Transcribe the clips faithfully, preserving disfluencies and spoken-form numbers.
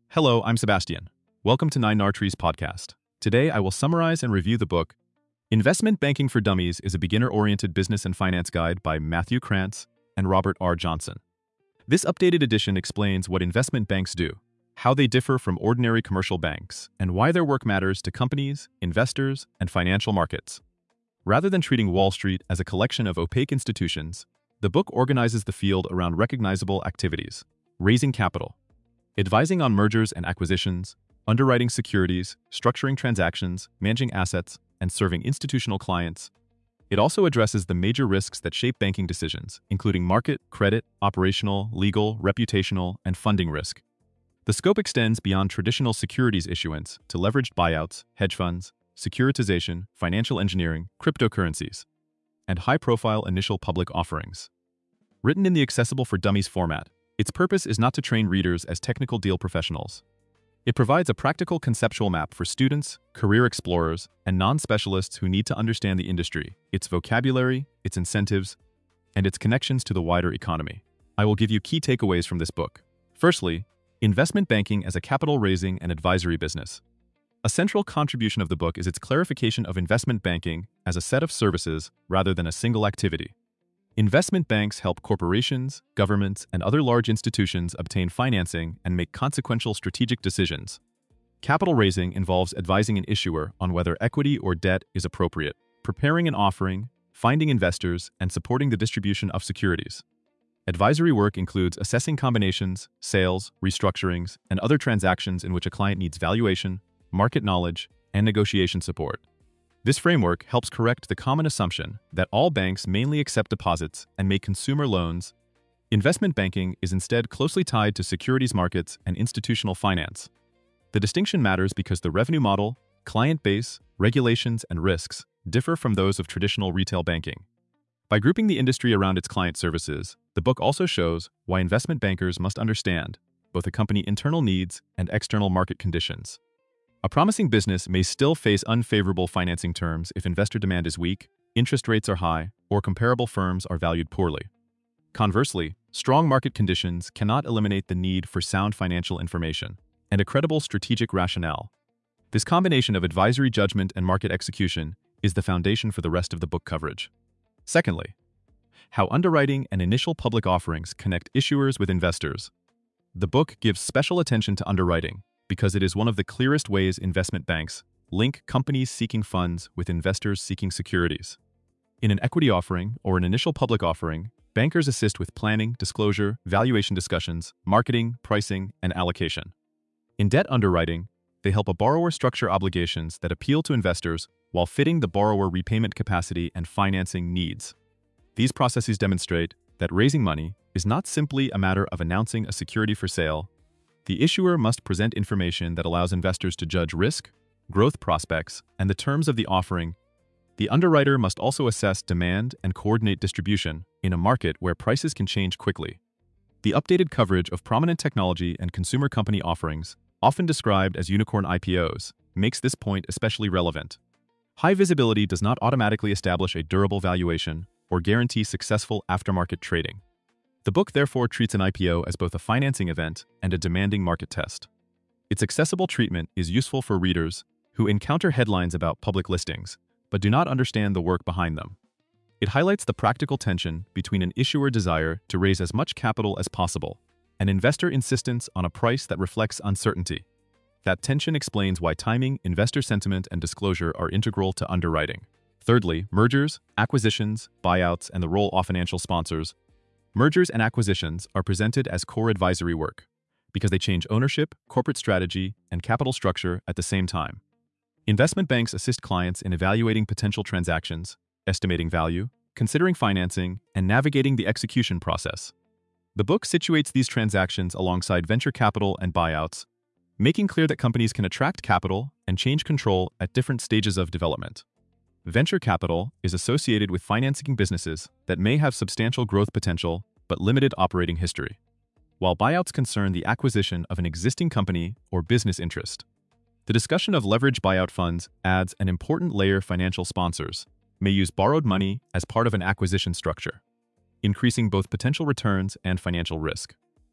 Hello, I'm Sebastian. Welcome to Nine Nartrees podcast. Today, I will summarize and review the book, Investment Banking for Dummies is a Beginner-Oriented Business and Finance Guide by Matthew Krantz and Robert R. Johnson. This updated edition explains what investment banks do, how they differ from ordinary commercial banks, and why their work matters to companies, investors, and financial markets. Rather than treating Wall Street as a collection of opaque institutions, the book organizes the field around recognizable activities: raising capital, advising on mergers and acquisitions, underwriting securities, structuring transactions, managing assets, and serving institutional clients. It also addresses the major risks that shape banking decisions, including market, credit, operational, legal, reputational, and funding risk. The scope extends beyond traditional securities issuance to leveraged buyouts, hedge funds, securitization, financial engineering, cryptocurrencies, and high-profile initial public offerings. Written in the accessible for dummies format, its purpose is not to train readers as technical deal professionals. It provides a practical conceptual map for students, career explorers, and non-specialists who need to understand the industry, its vocabulary, its incentives, and its connections to the wider economy. I will give you key takeaways from this book. Firstly, investment banking as a capital raising and advisory business. A central contribution of the book is its clarification of investment banking as a set of services rather than a single activity. Investment banks help corporations, governments, and other large institutions obtain financing and make consequential strategic decisions. Capital raising involves advising an issuer on whether equity or debt is appropriate, preparing an offering, finding investors, and supporting the distribution of securities. Advisory work includes assessing combinations, sales, restructurings, and other transactions in which a client needs valuation, market knowledge, and negotiation support. This framework helps correct the common assumption that all banks mainly accept deposits and make consumer loans. Investment banking is instead closely tied to securities markets and institutional finance. The distinction matters because the revenue model, client base, regulations, and risks differ from those of traditional retail banking. By grouping the industry around its client services, the book also shows why investment bankers must understand both a company's internal needs and external market conditions. A promising business may still face unfavorable financing terms if investor demand is weak, interest rates are high, or comparable firms are valued poorly. Conversely, strong market conditions cannot eliminate the need for sound financial information and a credible strategic rationale. This combination of advisory judgment and market execution is the foundation for the rest of the book coverage. Secondly, how underwriting and initial public offerings connect issuers with investors. The book gives special attention to underwriting, because it is one of the clearest ways investment banks link companies seeking funds with investors seeking securities. In an equity offering or an initial public offering, bankers assist with planning, disclosure, valuation discussions, marketing, pricing, and allocation. In debt underwriting, they help a borrower structure obligations that appeal to investors while fitting the borrower repayment capacity and financing needs. These processes demonstrate that raising money is not simply a matter of announcing a security for sale. The issuer must present information that allows investors to judge risk, growth prospects, and the terms of the offering. The underwriter must also assess demand and coordinate distribution in a market where prices can change quickly. The updated coverage of prominent technology and consumer company offerings, often described as unicorn I P Os, makes this point especially relevant. High visibility does not automatically establish a durable valuation or guarantee successful aftermarket trading. The book therefore treats an I P O as both a financing event and a demanding market test. Its accessible treatment is useful for readers who encounter headlines about public listings but do not understand the work behind them. It highlights the practical tension between an issuer desire to raise as much capital as possible and investor insistence on a price that reflects uncertainty. That tension explains why timing, investor sentiment, and disclosure are integral to underwriting. Thirdly, mergers, acquisitions, buyouts, and the role of financial sponsors. Mergers and acquisitions are presented as core advisory work because they change ownership, corporate strategy, and capital structure at the same time. Investment banks assist clients in evaluating potential transactions, estimating value, considering financing, and navigating the execution process. The book situates these transactions alongside venture capital and buyouts, making clear that companies can attract capital and change control at different stages of development. Venture capital is associated with financing businesses that may have substantial growth potential but limited operating history, while buyouts concern the acquisition of an existing company or business interest. The discussion of leverage buyout funds adds an important layer. Financial sponsors may use borrowed money as part of an acquisition structure, increasing both potential returns and financial risk.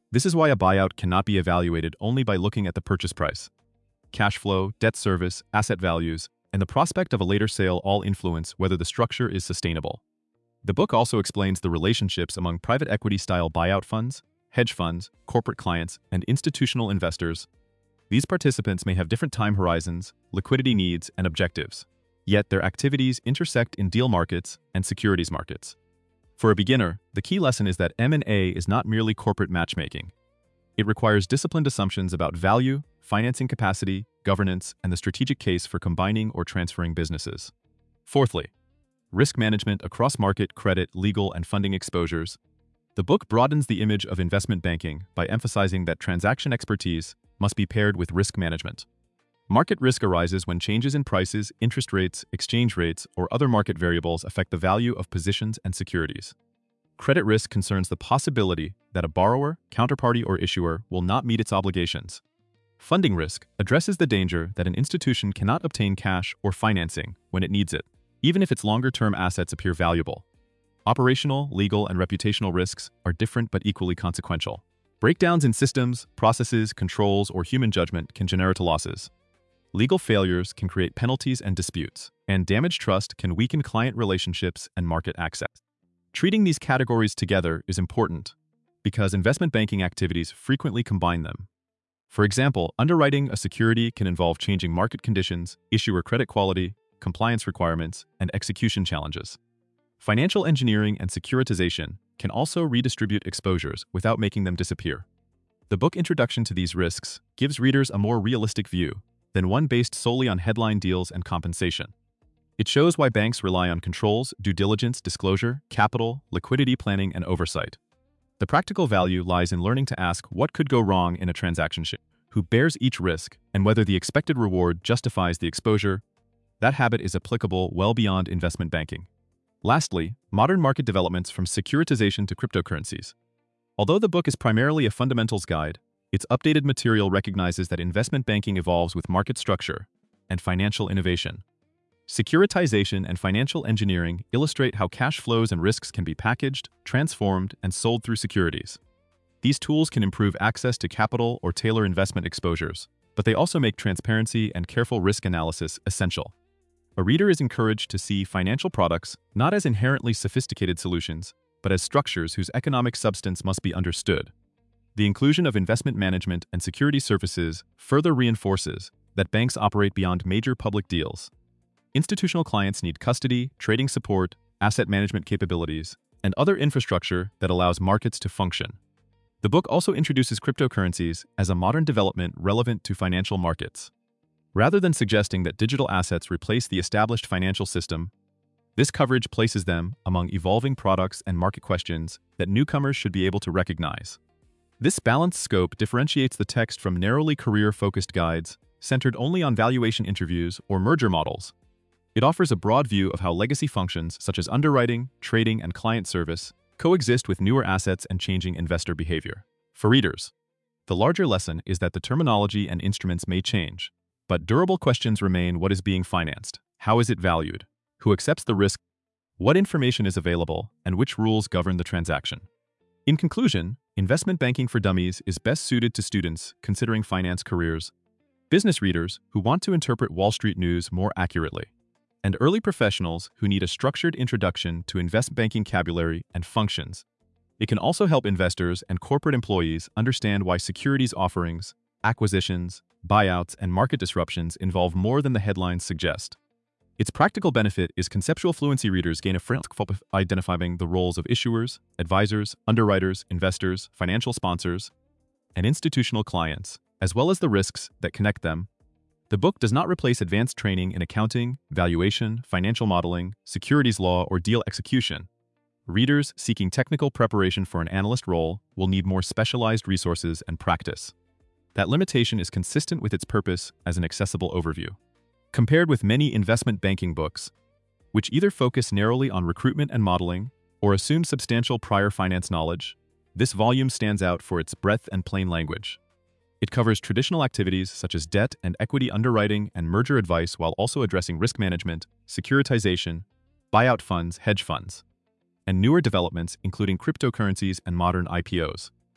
This is why a buyout cannot be evaluated only by looking at the purchase price. Cash flow, debt service, asset values, and the prospect of a later sale all influence whether the structure is sustainable. The book also explains the relationships among private equity-style buyout funds, hedge funds, corporate clients, and institutional investors. These participants may have different time horizons, liquidity needs, and objectives, yet their activities intersect in deal markets and securities markets. For a beginner, the key lesson is that M and A is not merely corporate matchmaking. It requires disciplined assumptions about value, financing capacity, governance, and the strategic case for combining or transferring businesses. Fourthly, risk management across market, credit, legal, and funding exposures. The book broadens the image of investment banking by emphasizing that transaction expertise must be paired with risk management. Market risk arises when changes in prices, interest rates, exchange rates, or other market variables affect the value of positions and securities. Credit risk concerns the possibility that a borrower, counterparty, or issuer will not meet its obligations. Funding risk addresses the danger that an institution cannot obtain cash or financing when it needs it, even if its longer-term assets appear valuable. Operational, legal, and reputational risks are different but equally consequential. Breakdowns in systems, processes, controls, or human judgment can generate losses. Legal failures can create penalties and disputes, and damaged trust can weaken client relationships and market access. Treating these categories together is important because investment banking activities frequently combine them. For example, underwriting a security can involve changing market conditions, issuer credit quality, compliance requirements, and execution challenges. Financial engineering and securitization can also redistribute exposures without making them disappear. The book Introduction to these risks gives readers a more realistic view than one based solely on headline deals and compensation. It shows why banks rely on controls, due diligence, disclosure, capital, liquidity planning, and oversight. The practical value lies in learning to ask what could go wrong in a transaction, who bears each risk, and whether the expected reward justifies the exposure. That habit is applicable well beyond investment banking. Lastly, modern market developments from securitization to cryptocurrencies. Although the book is primarily a fundamentals guide, its updated material recognizes that investment banking evolves with market structure and financial innovation. Securitization and financial engineering illustrate how cash flows and risks can be packaged, transformed, and sold through securities. These tools can improve access to capital or tailor investment exposures, but they also make transparency and careful risk analysis essential. A reader is encouraged to see financial products not as inherently sophisticated solutions, but as structures whose economic substance must be understood. The inclusion of investment management and security services further reinforces that banks operate beyond major public deals. Institutional clients need custody, trading support, asset management capabilities, and other infrastructure that allows markets to function. The book also introduces cryptocurrencies as a modern development relevant to financial markets. Rather than suggesting that digital assets replace the established financial system, this coverage places them among evolving products and market questions that newcomers should be able to recognize. This balanced scope differentiates the text from narrowly career-focused guides centered only on valuation interviews or merger models. It offers a broad view of how legacy functions such as underwriting, trading, and client service coexist with newer assets and changing investor behavior. For readers, the larger lesson is that the terminology and instruments may change, but durable questions remain: what is being financed? How is it valued? Who accepts the risk? What information is available, and which rules govern the transaction? In conclusion, investment banking for dummies is best suited to students considering finance careers, business readers who want to interpret Wall Street news more accurately, and early professionals who need a structured introduction to investment banking vocabulary and functions. It can also help investors and corporate employees understand why securities offerings, acquisitions, buyouts, and market disruptions involve more than the headlines suggest. Its practical benefit is conceptual fluency. Readers gain a framework for identifying the roles of issuers, advisors, underwriters, investors, financial sponsors, and institutional clients, as well as the risks that connect them. The book does not replace advanced training in accounting, valuation, financial modeling, securities law, or deal execution. Readers seeking technical preparation for an analyst role will need more specialized resources and practice. That limitation is consistent with its purpose as an accessible overview. Compared with many investment banking books, which either focus narrowly on recruitment and modeling or assume substantial prior finance knowledge, this volume stands out for its breadth and plain language. It covers traditional activities such as debt and equity underwriting and merger advice while also addressing risk management, securitization, buyout funds, hedge funds, and newer developments including cryptocurrencies and modern I P Os.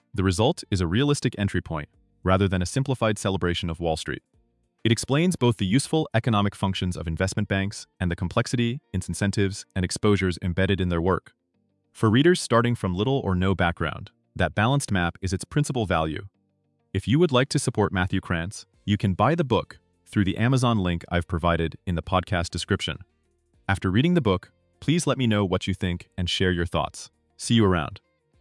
The result is a realistic entry point, rather than a simplified celebration of Wall Street. It explains both the useful economic functions of investment banks and the complexity, incentives, and exposures embedded in their work. For readers starting from little or no background, that balanced map is its principal value. If you would like to support Matthew Krantz, you can buy the book through the Amazon link I've provided in the podcast description. After reading the book, please let me know what you think and share your thoughts. See you around.